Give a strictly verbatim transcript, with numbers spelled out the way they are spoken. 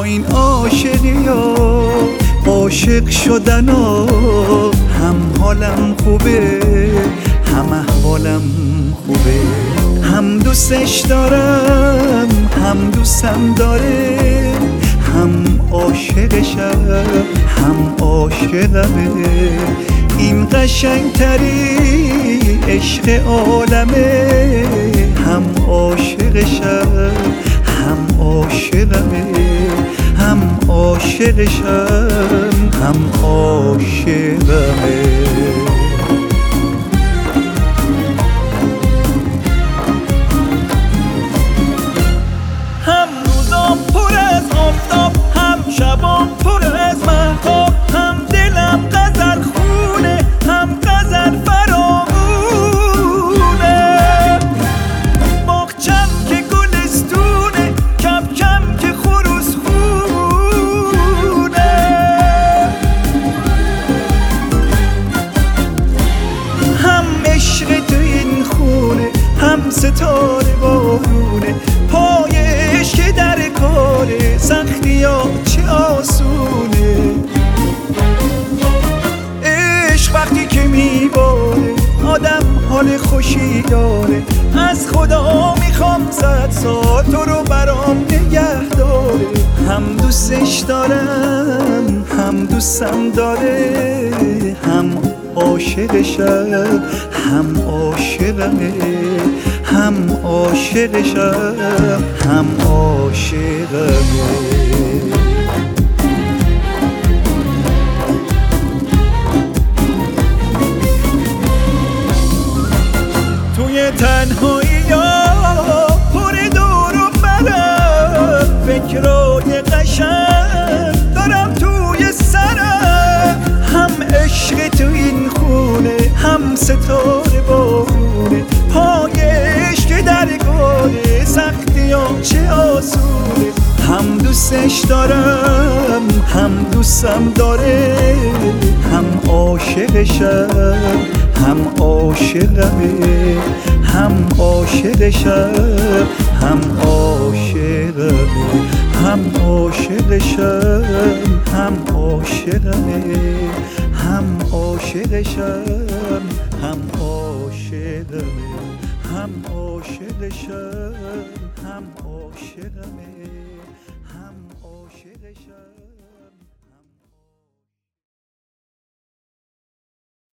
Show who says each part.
Speaker 1: این عاشقی ها عاشق شدن ها هم حالم خوبه هم احوالم خوبه، هم دوستش دارم هم دوستم داره، هم عاشقشم هم عاشقمه. این قشنگترین عشق عالمه، هم عاشقشم هم عاشقمه، هم عاشقشم هم عاشقمه.
Speaker 2: هم روزام پر از آفتاب هم شبام پر از مهتاب، هم دلم غزل خونه هم غزل فرامونه. باغچم که گلستونه کم کم که خروس خونه. هم عشق تو این خونه هم ستاره بارونه، پایش که در کاره سختی ها چه آسونه. عشق وقتی که میباره آدم حال خوشی داره، از خدا میخوام صد سال تو رو برام نگه داره. هم دوستش دارم هم دوستم داره، هم عاشقشم هم عاشقمه، هم عاشقشم هم عاشقمه. توی تنهایی ها پر دور و برم، فکرای قشنگ دارم توی سرم. هم عشق تو این خونه هم ستاره بارونه، پایش که در کاره سختی ها چه آسونه. هم دوستش دارم هم دوستم داره، هم عاشقشم هم عاشقمه، هم عاشقشم هم عاشقمه، هم عاشقشم هم عاشقمه، هم عاشقشم هم عاشقمه، هم عاشقشم هم عاشقمه، هم